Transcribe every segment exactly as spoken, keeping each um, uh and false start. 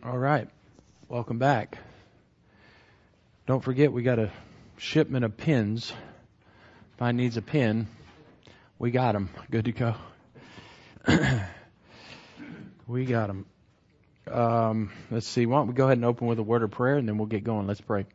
All right. Welcome back. Don't forget, we got a shipment of pins. If I needs a pin, we got them. Good to go. We got them. Um, let's see. Why don't we go ahead and open with a word of prayer, and then we'll get going. Let's pray.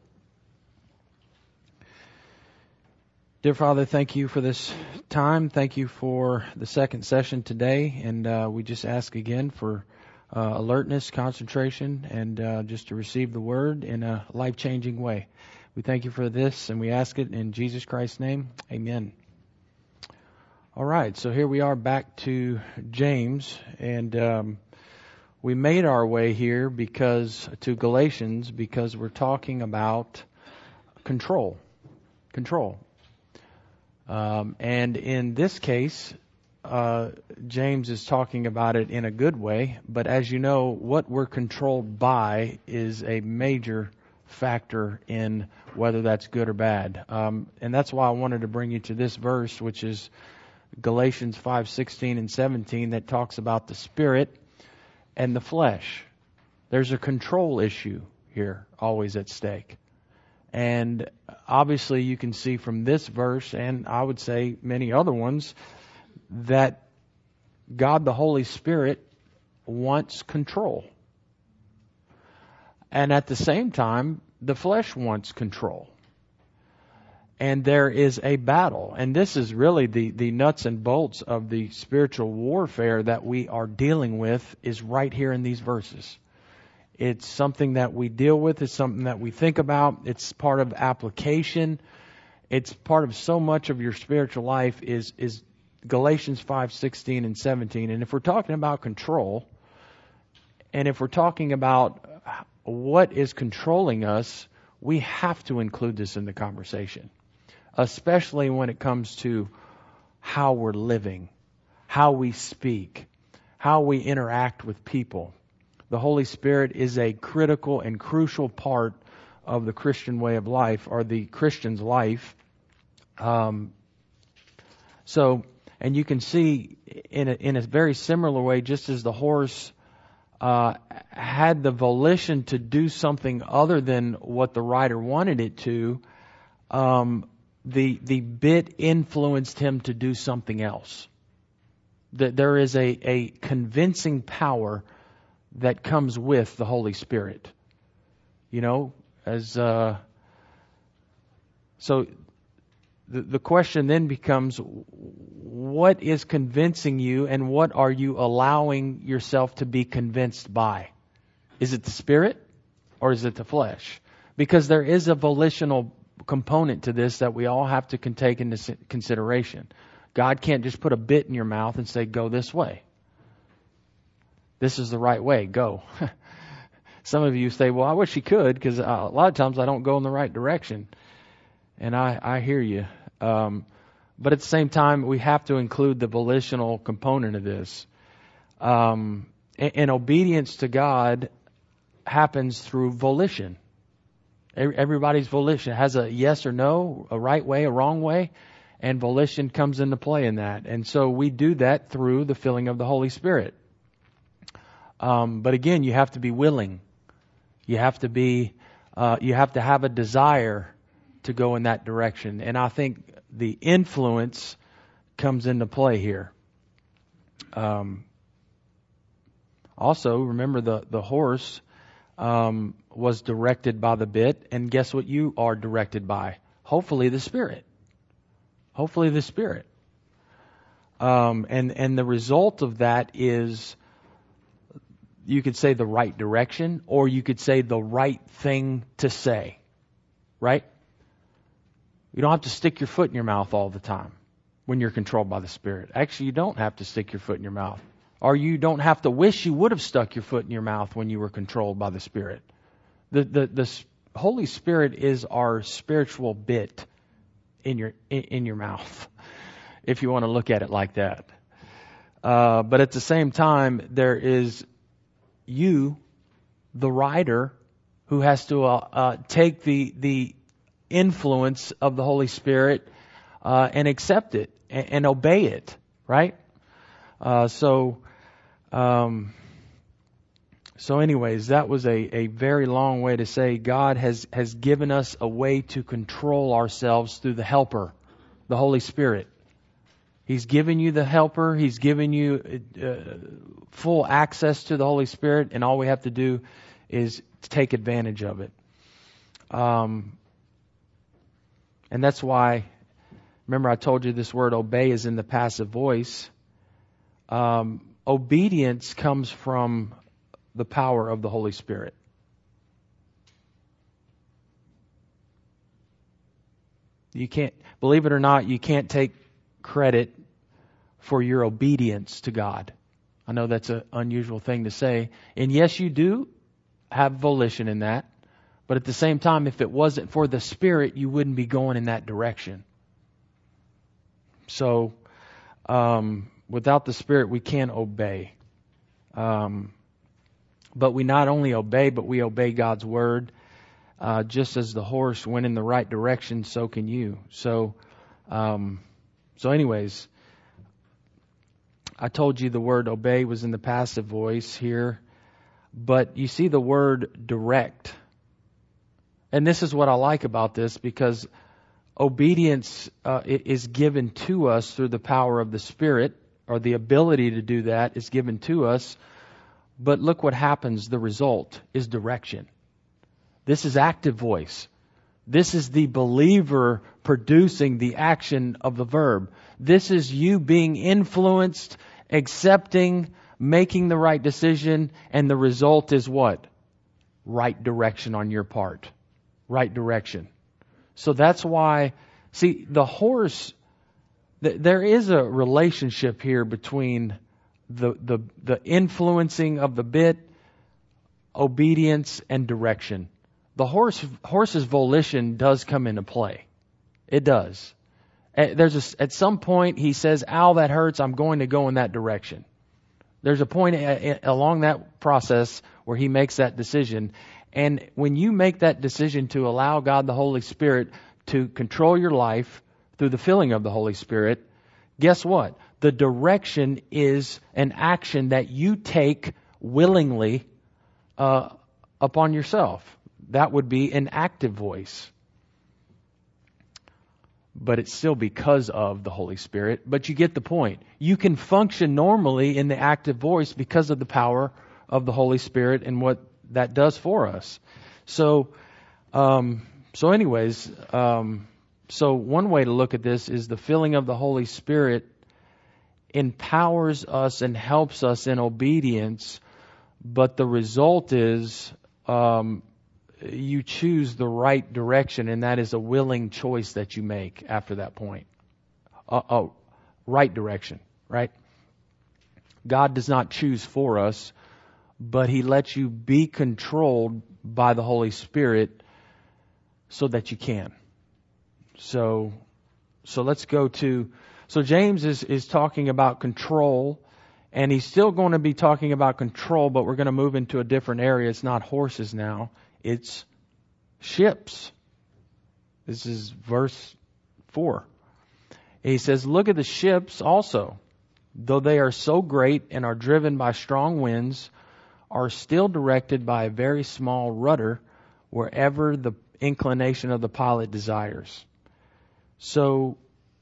Dear Father, thank you for this time. Thank you for the second session today. And uh, we just ask again for uh, alertness, concentration, and uh, just to receive the word in a life-changing way. We thank you for this, and we ask it in Jesus Christ's name. Amen. All right, so here we are back to James, and um, we made our way here because to Galatians because we're talking about control. Control. Um, and in this case, uh, James is talking about it in a good way. But as you know, what we're controlled by is a major factor in whether that's good or bad. Um, and that's why I wanted to bring you to this verse, which is Galatians five sixteen and seventeen, that talks about the spirit and the flesh. There's a control issue here always at stake. And obviously you can see from this verse, and I would say many other ones, that God the Holy Spirit wants control. And at the same time, the flesh wants control. And there is a battle. And this is really the, the nuts and bolts of the spiritual warfare that we are dealing with is right here in these verses. It's something that we deal with. It's something that we think about. It's part of application. It's part of so much of your spiritual life is, is Galatians five sixteen and seventeen. And if we're talking about control, and if we're talking about what is controlling us, we have to include this in the conversation, especially when it comes to how we're living, how we speak, how we interact with people. The Holy Spirit is a critical and crucial part of the Christian way of life, or the Christian's life. Um, so, and you can see in a, in a very similar way, just as the horse uh, had the volition to do something other than what the rider wanted it to, um, the the bit influenced him to do something else. That there is a, a convincing power that comes with the Holy Spirit. You know, as uh, so the the question then becomes, what is convincing you, and what are you allowing yourself to be convinced by? Is it the Spirit, or is it the flesh? Because there is a volitional component to this that we all have to take into consideration. God can't just put a bit in your mouth and say, go this way. This is the right way, go. Some of you say, well, I wish he could, because a lot of times I don't go in the right direction. And I, I hear you. Um, but at the same time, we have to include the volitional component of this. Um, and, and obedience to God happens through volition. Everybody's volition has a yes or no, a right way, a wrong way, and volition comes into play in that. And so we do that through the filling of the Holy Spirit. Um, but again, you have to be willing. You have to be, uh, you have to have a desire to go in that direction. And I think the influence comes into play here. Um, also, remember the, the horse um, was directed by the bit, and guess what you are directed by? Hopefully the Spirit. Hopefully the Spirit. Um, and, and the result of that is, you could say the right direction, or you could say the right thing to say, right? You don't have to stick your foot in your mouth all the time when you're controlled by the Spirit. Actually, you don't have to stick your foot in your mouth. Or you don't have to wish you would have stuck your foot in your mouth when you were controlled by the Spirit. The the, the Holy Spirit is our spiritual bit in your in, in your mouth, if you want to look at it like that. Uh, but at the same time, there is you, the rider, who has to uh, uh, take the the influence of the Holy Spirit uh, and accept it and, and obey it, right? Uh, so, um, So anyways, that was a, a very long way to say God has, has given us a way to control ourselves through the helper, the Holy Spirit. He's given you the helper. He's given you uh, full access to the Holy Spirit, and all we have to do is take advantage of it. Um, and that's why, remember I told you this word obey is in the passive voice. Um, obedience comes from the power of the Holy Spirit. You can't, believe it or not, you can't take credit for your obedience to God. I know that's an unusual thing to say. And yes, you do have volition in that. But at the same time, if it wasn't for the Spirit, you wouldn't be going in that direction. So, um, without the Spirit, we can't obey. Um, but we not only obey, but we obey God's Word. Uh, just as the horse went in the right direction, so can you. So, um, so anyways, I told you the word obey was in the passive voice here. But you see the word direct. And this is what I like about this, because obedience uh, is given to us through the power of the Spirit, or the ability to do that is given to us. But look what happens. The result is direction. This is active voice. This is the believer producing the action of the verb. This is you being influenced, accepting, making the right decision, and the result is what? Right direction on your part. Right direction. So that's why, see, the horse, th- there is a relationship here between the, the, the influencing of the bit, obedience, and direction. The horse, horse's volition does come into play. It does. There's a, at some point he says, ow, that hurts, I'm going to go in that direction. There's a point along that process where he makes that decision. And when you make that decision to allow God the Holy Spirit to control your life through the filling of the Holy Spirit, guess what? The direction is an action that you take willingly uh, upon yourself. That would be an active voice. But it's still because of the Holy Spirit. But you get the point. You can function normally in the active voice because of the power of the Holy Spirit and what that does for us. So, um, so anyways, um, so one way to look at this is the filling of the Holy Spirit empowers us and helps us in obedience, but the result is um, you choose the right direction, and that is a willing choice that you make after that point. Uh, oh, right direction, right? God does not choose for us, but He lets you be controlled by the Holy Spirit so that you can. So, so let's go to, so James is, is talking about control, and he's still going to be talking about control, but we're going to move into a different area. It's not horses now. It's ships. This is verse four. He says, look at the ships also, though they are so great and are driven by strong winds, are still directed by a very small rudder wherever the inclination of the pilot desires. So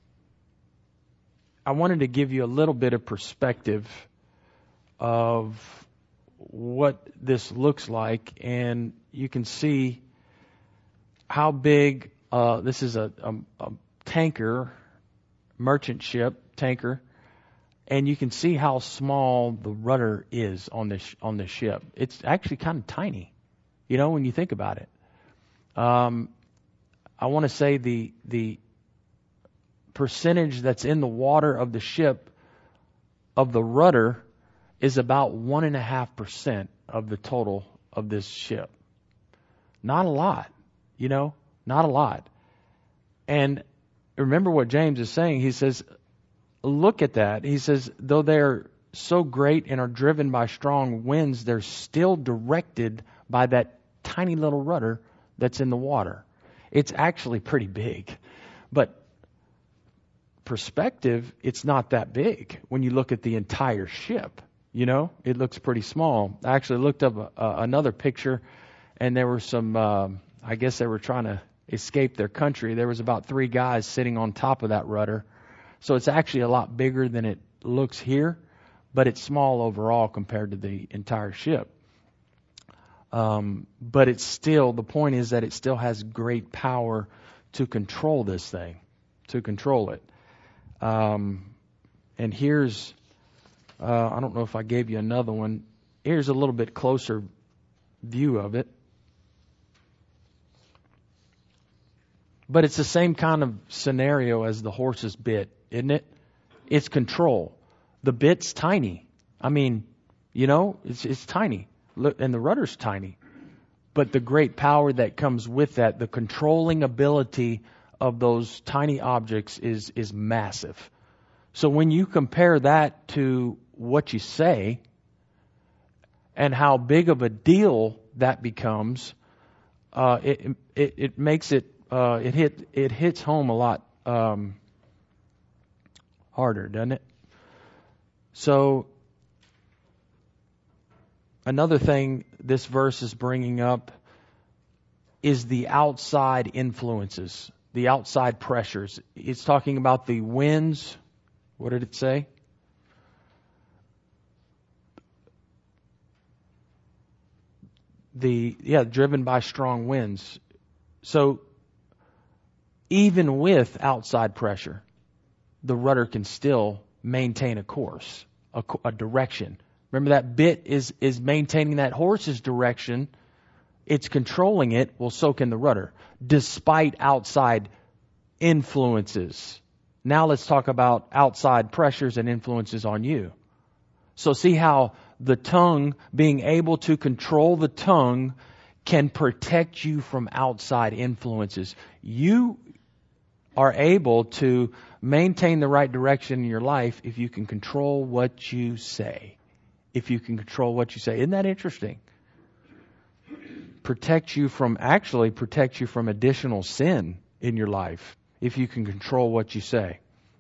I wanted to give you a little bit of perspective of what this looks like, and you can see how big uh, this is a, a, a tanker, merchant ship tanker, and you can see how small the rudder is on this on this ship. It's actually kind of tiny, you know, when you think about it. Um, I want to say the the percentage that's in the water of the ship of the rudder is about one and a half percent of the total of this ship. Not a lot, you know, not a lot. And remember what James is saying. He says, look at that. He says, though they're so great and are driven by strong winds, they're still directed by that tiny little rudder that's in the water. It's actually pretty big. But perspective, it's not that big when you look at the entire ship. You know, it looks pretty small. I actually looked up a, a, another picture, and there were some, um, I guess they were trying to escape their country. There was about three guys sitting on top of that rudder. So it's actually a lot bigger than it looks here, but it's small overall compared to the entire ship. Um, but it's still, the point is that it still has great power to control this thing, to control it. Um, and here's, uh, I don't know if I gave you another one. Here's a little bit closer view of it. But it's the same kind of scenario as the horse's bit, isn't it? It's control. The bit's tiny. I mean, you know, it's it's tiny. Look, and the rudder's tiny. But the great power that comes with that, the controlling ability of those tiny objects is is massive. So when you compare that to what you say and how big of a deal that becomes, uh, it, it it makes it uh, it hit it hits home a lot um, harder, doesn't it? So another thing this verse is bringing up is the outside influences, the outside pressures. It's talking about the winds. What did it say? The, yeah, driven by strong winds. So even with outside pressure, the rudder can still maintain a course, a, a direction. Remember that bit is, is maintaining that horse's direction. It's controlling it. Well, so can the rudder, despite outside influences. Now let's talk about outside pressures and influences on you. So see how the tongue, being able to control the tongue, can protect you from outside influences. You are able to maintain the right direction in your life if you can control what you say. If you can control what you say. Isn't that interesting? Protect you from, actually protect you from additional sin in your life if you can control what you say.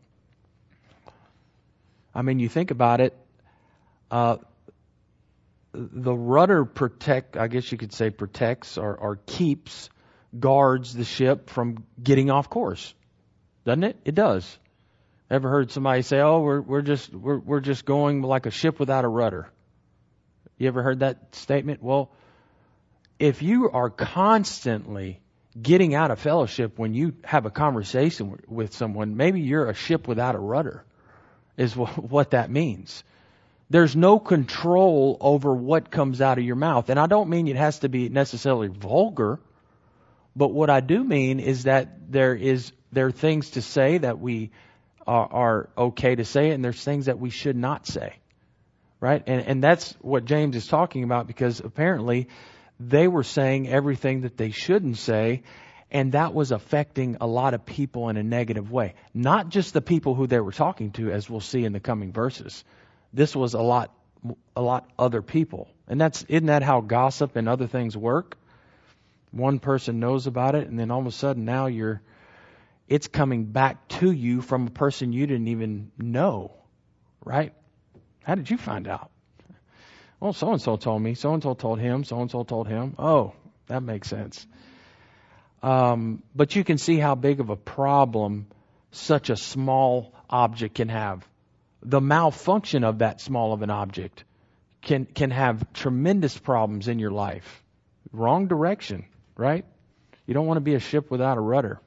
I mean, you think about it, uh, the rudder protect, I guess you could say protects or, or keeps, guards the ship from getting off course. Doesn't it? It does. Ever heard somebody say, "Oh, we're we're just we're we're just going like a ship without a rudder"? You ever heard that statement? Well, if you are constantly getting out of fellowship when you have a conversation with someone, maybe you're a ship without a rudder, is what that means. There's no control over what comes out of your mouth. And I don't mean it has to be necessarily vulgar, but what I do mean is that there is there are things to say that we are, are okay to say, and there's things that we should not say. Right? And and that's what James is talking about, because apparently they were saying everything that they shouldn't say, and that was affecting a lot of people in a negative way. Not just the people who they were talking to, as we'll see in the coming verses. This was a lot, a lot other people. And that's, isn't that how gossip and other things work? One person knows about it, and then all of a sudden now you're, it's coming back to you from a person you didn't even know. Right? How did you find out? Well, so-and-so told me. So-and-so told him. So-and-so told him. Oh, that makes sense. Um, but you can see how big of a problem such a small object can have. The malfunction of that small of an object can can have tremendous problems in your life. Wrong direction, right? You don't want to be a ship without a rudder.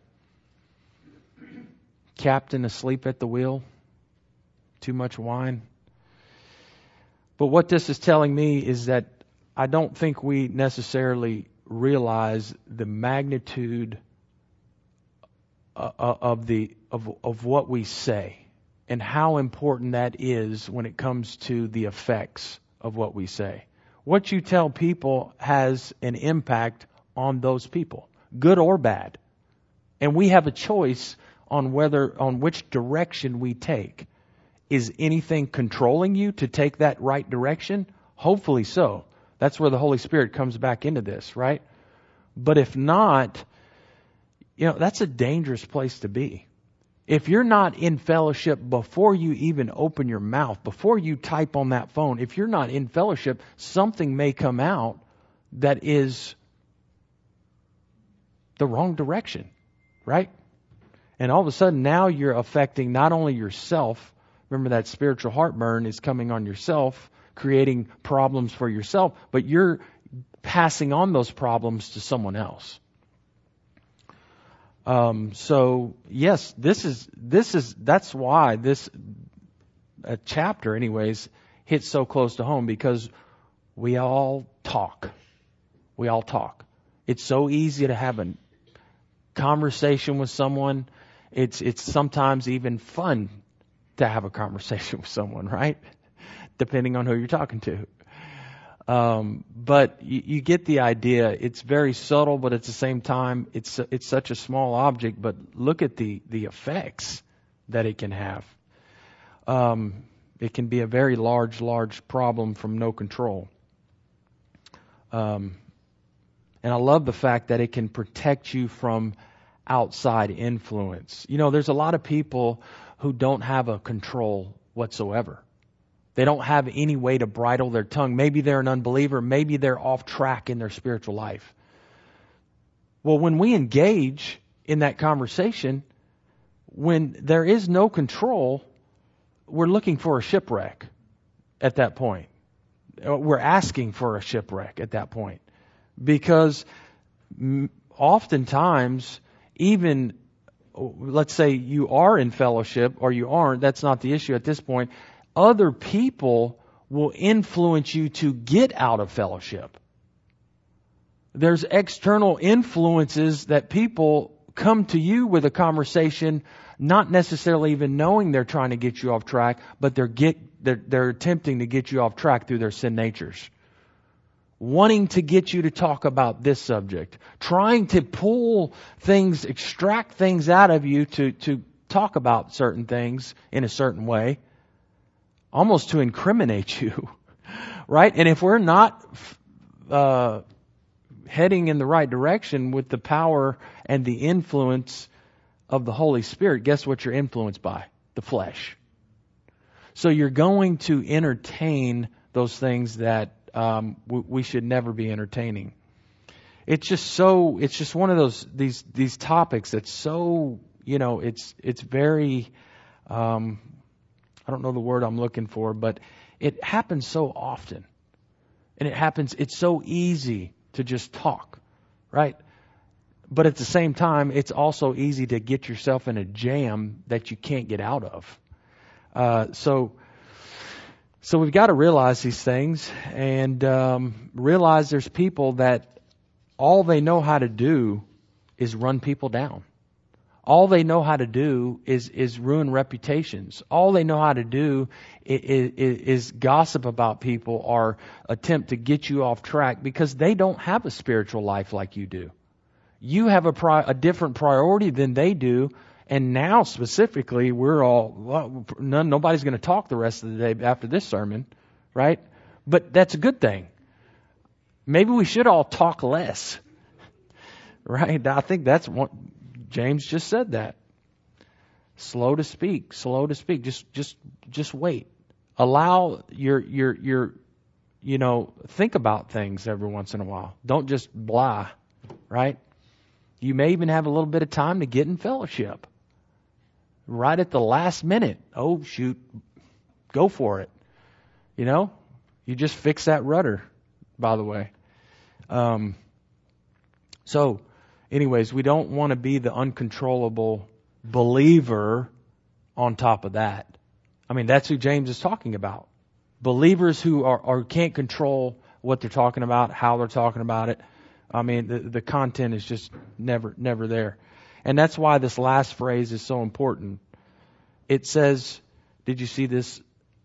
Captain asleep at the wheel. Too much wine. But what this is telling me is that I don't think we necessarily realize the magnitude of the of of what we say and how important that is when it comes to the effects of what we say. What you tell people has an impact on those people, good or bad. And we have a choice on whether on which direction we take. Is anything controlling you to take that right direction? Hopefully so. That's where the Holy Spirit comes back into this, right? But if not, you know, that's a dangerous place to be. If you're not in fellowship before you even open your mouth, before you type on that phone, if you're not in fellowship, something may come out that is the wrong direction, right? And all of a sudden now you're affecting not only yourself, remember that spiritual heartburn is coming on yourself, creating problems for yourself, but you're passing on those problems to someone else. Um, so yes, this is, this is, that's why this uh, chapter anyways hits so close to home, because we all talk. We all talk. It's so easy to have a conversation with someone. It's, it's sometimes even fun to have a conversation with someone, right? Depending on who you're talking to. Um, but you, you get the idea. It's very subtle, but at the same time, it's it's such a small object. But look at the, the effects that it can have. Um, it can be a very large, large problem from no control. Um, and I love the fact that it can protect you from outside influence. You know, there's a lot of people who don't have a control whatsoever. They don't have any way to bridle their tongue. Maybe they're an unbeliever. Maybe they're off track in their spiritual life. Well, when we engage in that conversation, when there is no control, we're looking for a shipwreck at that point. We're asking for a shipwreck at that point. Because oftentimes, even, let's say you are in fellowship or you aren't, that's not the issue at this point. Other people will influence you to get out of fellowship. There's external influences that people come to you with a conversation, not necessarily even knowing they're trying to get you off track, but they're get they're, they're attempting to get you off track through their sin natures. Wanting to get you to talk about this subject. Trying to pull things, extract things out of you to, to talk about certain things in a certain way. Almost to incriminate you, right? And if we're not uh, heading in the right direction with the power and the influence of the Holy Spirit, guess what you're influenced by? The flesh. So you're going to entertain those things that um, w- we should never be entertaining. It's just so. It's just one of those these these topics that's so you know. It's it's very. Um, I don't know the word I'm looking for, but it happens so often. And it happens, it's so easy to just talk, right? But at the same time, it's also easy to get yourself in a jam that you can't get out of. Uh, so, so we've got to realize these things and um, realize there's people that all they know how to do is run people down. All they know how to do is, is ruin reputations. All they know how to do is, is, is gossip about people or attempt to get you off track because they don't have a spiritual life like you do. You have a, pri- a different priority than they do. And now specifically, we're all, well, none, nobody's going to talk the rest of the day after this sermon, right? But that's a good thing. Maybe we should all talk less, right? I think that's what James just said that. Slow to speak, slow to speak. Just, just, just wait. Allow your, your, your, you know, think about things every once in a while. Don't just blah, right? You may even have a little bit of time to get in fellowship. Right at the last minute. Oh, shoot. Go for it. You know, you just fix that rudder, by the way. Um, so, anyways, we don't want to be the uncontrollable believer on top of that. I mean, that's who James is talking about. Believers who are, or can't control what they're talking about, how they're talking about it. I mean, the, the content is just never, never there. And that's why this last phrase is so important. It says, did you see this?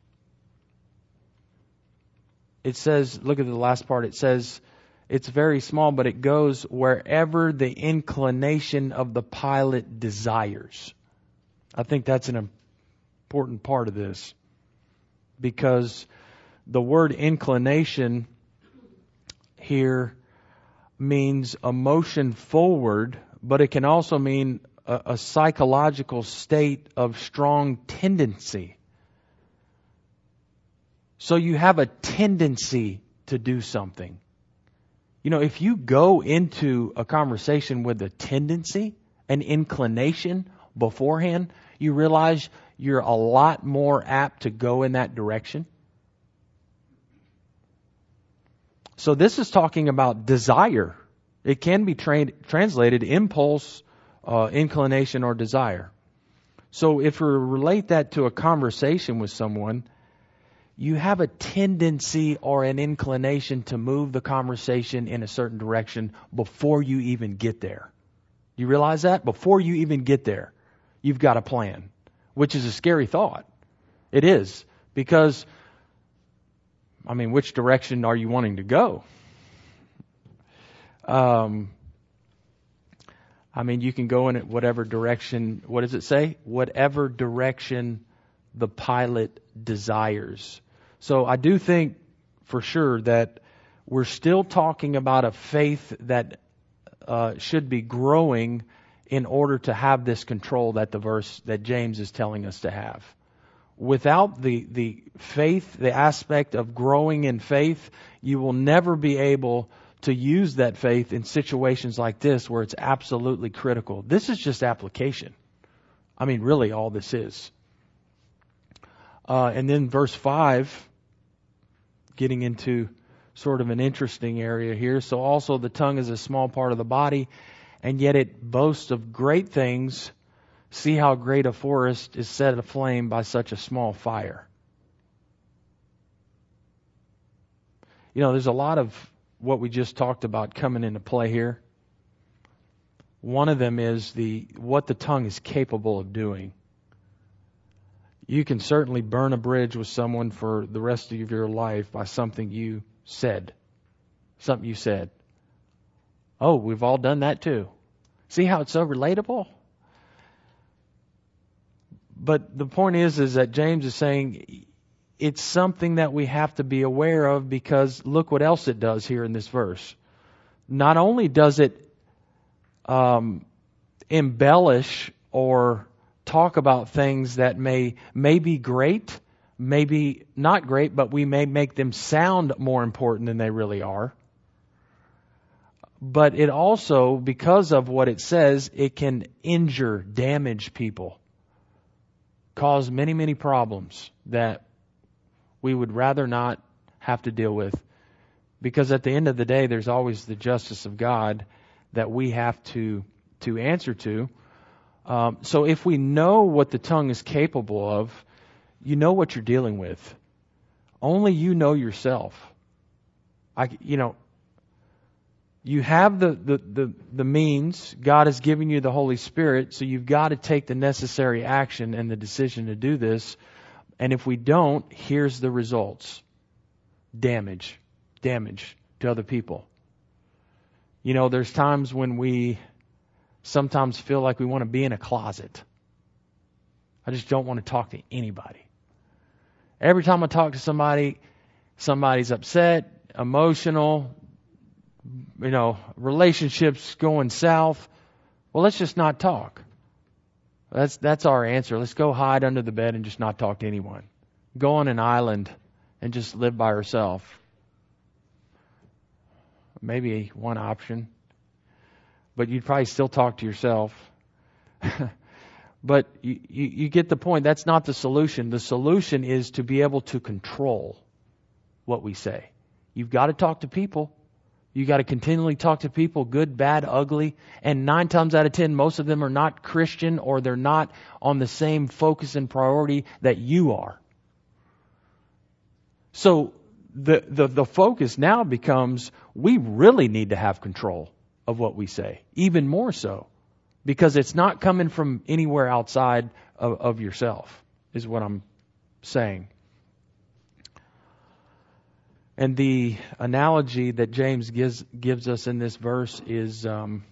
It says, look at the last part. It says, it's very small, but it goes wherever the inclination of the pilot desires. I think that's an important part of this. Because the word inclination here means a motion forward, but it can also mean a, a psychological state of strong tendency. So you have a tendency to do something. You know, if you go into a conversation with a tendency, an inclination beforehand, you realize you're a lot more apt to go in that direction. So this is talking about desire. It can be tra- translated impulse, uh, inclination, or desire. So if we relate that to a conversation with someone, you have a tendency or an inclination to move the conversation in a certain direction before you even get there. You realize that? Before you even get there, you've got a plan, which is a scary thought. It is. Because, I mean, which direction are you wanting to go? Um, I mean, you can go in it whatever direction, what does it say? Whatever direction the pilot desires. So I do think for sure that we're still talking about a faith that uh, should be growing in order to have this control that the verse that James is telling us to have. Without the, the faith, the aspect of growing in faith, you will never be able to use that faith in situations like this where it's absolutely critical. This is just application. I mean, really all this is. Uh, and then verse five, getting into sort of an interesting area here. So also the tongue is a small part of the body, and yet it boasts of great things. See how great a forest is set aflame by such a small fire. You know, there's a lot of what we just talked about coming into play here. One of them is the what the tongue is capable of doing. You can certainly burn a bridge with someone for the rest of your life by something you said. Something you said. Oh, we've all done that too. See how it's so relatable? But the point is, is that James is saying it's something that we have to be aware of, because look what else it does here in this verse. Not only does it um, embellish or talk about things that may may be great, maybe not great, but we may make them sound more important than they really are. But it also, because of what it says, it can injure, damage people, cause many, many problems that we would rather not have to deal with. Because at the end of the day, there's always the justice of God that we have to to answer to. Um, so if we know what the tongue is capable of, you know what you're dealing with. Only you know yourself. I, you know, you have the, the, the, the means. God has given you the Holy Spirit, so you've got to take the necessary action and the decision to do this. And if we don't, here's the results. Damage. Damage to other people. You know, there's times when we sometimes feel like we want to be in a closet. I just don't want to talk to anybody. Every time I talk to somebody, somebody's upset, emotional, you know, relationships going south. Well, let's just not talk. That's that's our answer. Let's go hide under the bed and just not talk to anyone. Go on an island and just live by yourself. Maybe one option. But you'd probably still talk to yourself. But you, you, you get the point. That's not the solution. The solution is to be able to control what we say. You've got to talk to people. You've got to continually talk to people, good, bad, ugly. And nine times out of ten, most of them are not Christian, or they're not on the same focus and priority that you are. So the, the, the focus now becomes, we really need to have control of what we say, even more so, because it's not coming from anywhere outside of, of yourself, is what I'm saying. And the analogy that James gives gives us in this verse is um,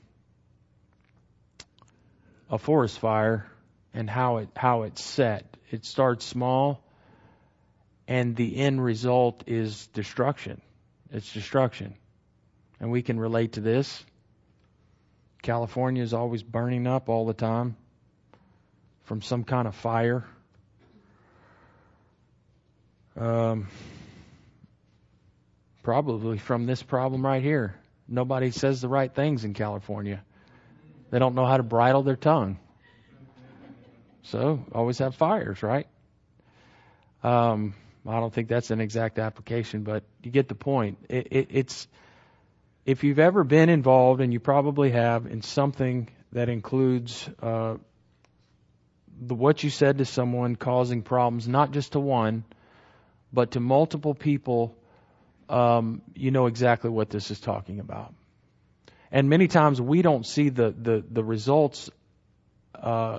a forest fire and how it how it's set. It starts small, and the end result is destruction. It's destruction, and we can relate to this. California is always burning up all the time from some kind of fire. Um, probably from this problem right here. Nobody says the right things in California. They don't know how to bridle their tongue. So, always have fires, right? Um, I don't think that's an exact application, but you get the point. It, it, it's if you've ever been involved, and you probably have, in something that includes uh, the what you said to someone causing problems, not just to one, but to multiple people, um, you know exactly what this is talking about. And many times we don't see the the the results, uh,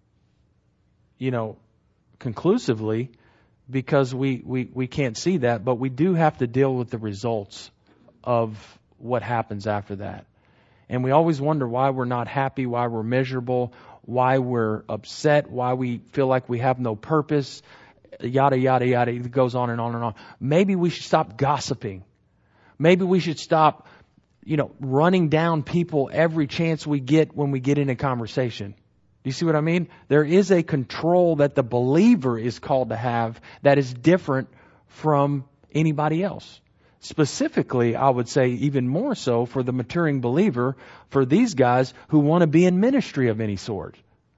you know, conclusively. Because we, we, we can't see that, but we do have to deal with the results of what happens after that. And we always wonder why we're not happy, why we're miserable, why we're upset, why we feel like we have no purpose, yada, yada, yada. It goes on and on and on. Maybe we should stop gossiping. Maybe we should stop, you know, running down people every chance we get when we get in a conversation. Do you see what I mean? There is a control that the believer is called to have that is different from anybody else. Specifically, I would say even more so for the maturing believer, for these guys who want to be in ministry of any sort.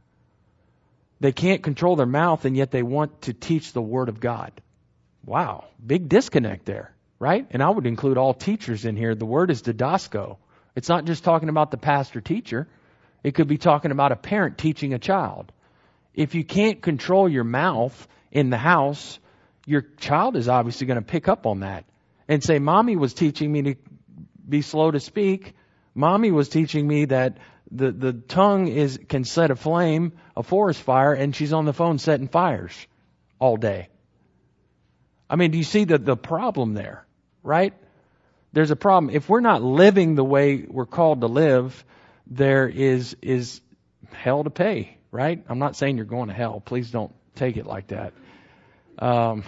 They can't control their mouth, and yet they want to teach the Word of God. Wow, big disconnect there, right? And I would include all teachers in here. The word is didasko. It's not just talking about the pastor-teacher. It could be talking about a parent teaching a child. If you can't control your mouth in the house, your child is obviously going to pick up on that and say, Mommy was teaching me to be slow to speak. Mommy was teaching me that the, the tongue is can set a flame, a forest fire, and she's on the phone setting fires all day. I mean, do you see the, the problem there, right? There's a problem. If we're not living the way we're called to live, there is is hell to pay, right? I'm not saying you're going to hell. Please don't take it like that. Um,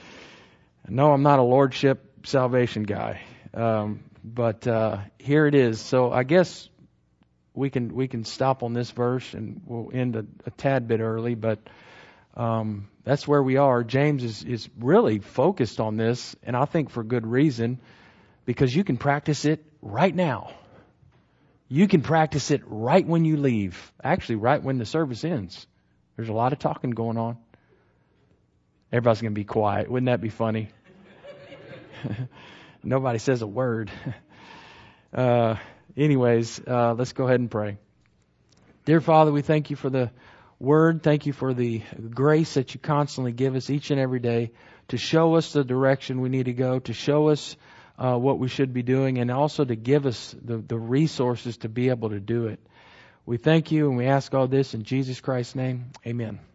no, I'm not a lordship salvation guy. Um, but uh, here it is. So I guess we can we can stop on this verse, and we'll end a, a tad bit early. But um, that's where we are. James is, is really focused on this, and I think for good reason, because you can practice it right now. You can practice it right when you leave. Actually, right when the service ends. There's a lot of talking going on. Everybody's going to be quiet. Wouldn't that be funny? Nobody says a word. Uh, anyways, uh, let's go ahead and pray. Dear Father, we thank you for the word. Thank you for the grace that you constantly give us each and every day to show us the direction we need to go, to show us Uh, what we should be doing, and also to give us the, the resources to be able to do it. We thank you, and we ask all this in Jesus Christ's name. Amen.